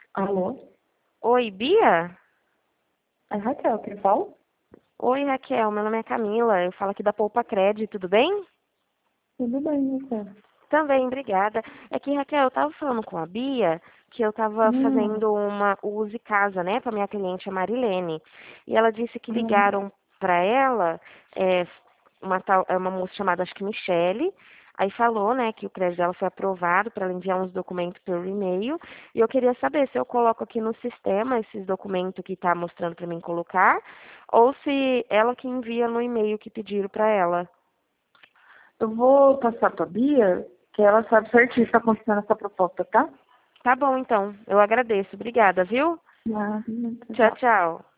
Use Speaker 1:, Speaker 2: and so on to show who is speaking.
Speaker 1: Alô?
Speaker 2: Oi, Bia?
Speaker 1: É Raquel, quem fala?
Speaker 2: Oi, Raquel, meu nome é Camila, eu falo aqui da Poupa Cred, tudo bem?
Speaker 1: Tudo bem, você?
Speaker 2: Também, obrigada. É que, Raquel, eu tava falando com a Bia que eu tava
Speaker 1: Hum,
Speaker 2: fazendo uma use casa, né, para minha cliente, a Marilene. E ela disse que
Speaker 1: hum.
Speaker 2: ligaram para ela, é, uma moça chamada, acho que Michele, aí falou, né, que o crédito dela foi aprovado para ela enviar uns documentos por e-mail. E eu queria saber se eu coloco aqui no sistema esses documentos que tá mostrando para mim colocar, ou se ela que envia no e-mail que pediram para ela.
Speaker 1: Eu vou passar para a Bia, que ela sabe certinho se está acontecendo essa proposta, tá?
Speaker 2: Tá bom, então. Eu agradeço. Obrigada, viu?
Speaker 1: Ah,
Speaker 2: Tchau,
Speaker 1: tchau.
Speaker 2: tchau.